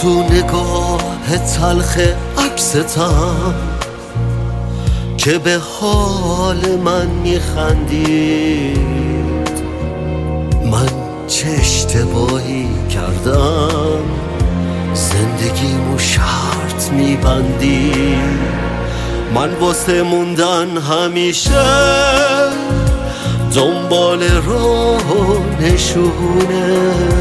تو نگاه تلخ عکستم که به حال من میخندید. من چه اشتباهی کردم زندگیمو شرط میبندی. من واسه موندن همیشه دنبال راه و نشونه،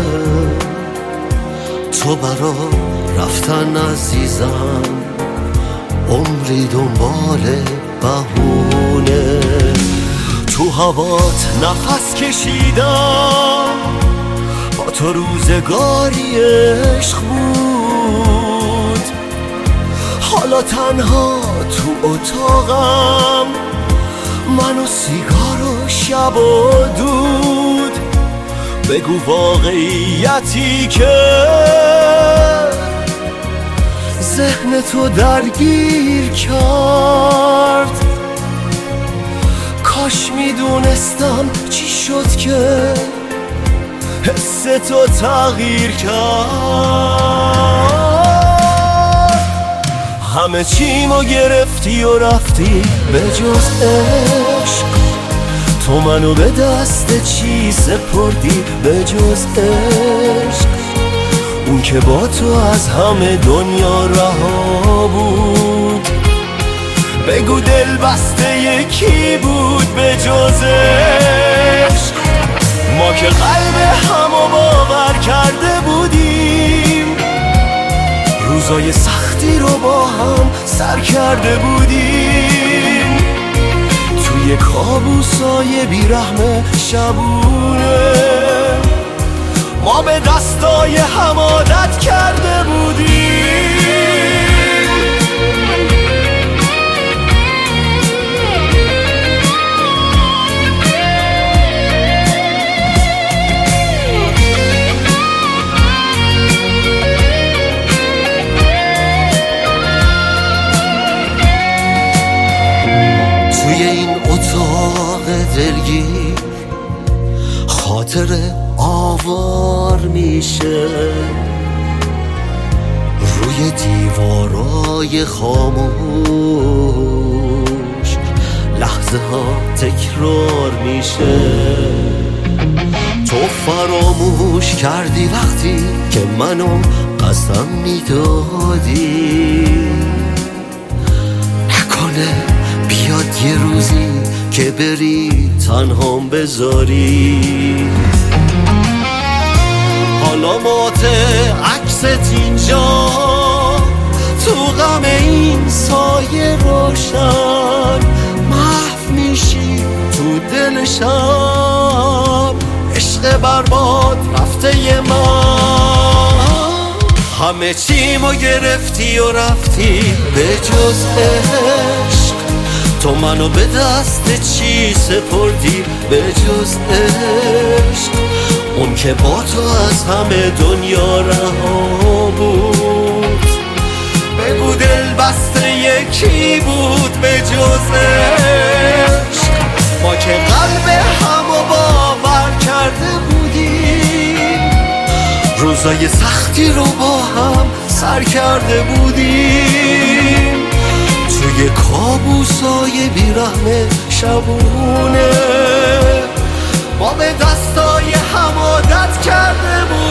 تو برا رفتن عزیزم عمری دنبال بهونه. تو هوات نفس کشیدم با تو روزگاری عشق بود. حالا تنها تو اتاقم من و سیگار و شب و دود. بگو واقعیتی که ذهن تو درگیر کرد. کاش میدونستم چی شد که حس تو تغییر کرد. همه چیمو گرفتی و رفتی به جز عشق. تو منو به دست چی سپردی به جز عشق؟ اون که با تو از همه دنیا رها بود. بگو دل بسته یکی بود به جز عشق؟ ما که قلب همو باور کرده بودیم، روزای سختی رو با هم سر کرده بودیم. توی کابوسای بیرحم شبونه ما به دستای هم عادت کرده بودیم. توی این اتاق دلگیر خاطر آوار میشه. روی دیوارای خاموش لحظه ها تکرار میشه. تو فراموش کردی وقتی که منو قسم میدادی. نکنه بیاد یه روزی که بری تنهام بذاری. حالا مات عکست اینجا تو غم این سایه روشن محو میشی تو دل شب. عشق برباد رفته من همه چیمو گرفتی و رفتی به جز عشق. تو منو به دست چی سپردی به جز عشق؟ اون که با تو از همه دنیا رها بود. بگو دل بسته یکی بود به جز عشق؟ ما که قلب همو باور کرده بودیم، روزای سختی رو با هم سر کرده بودیم. توی کابوسای بیرحم شبونه ما به دستای هم عادت کرده بود.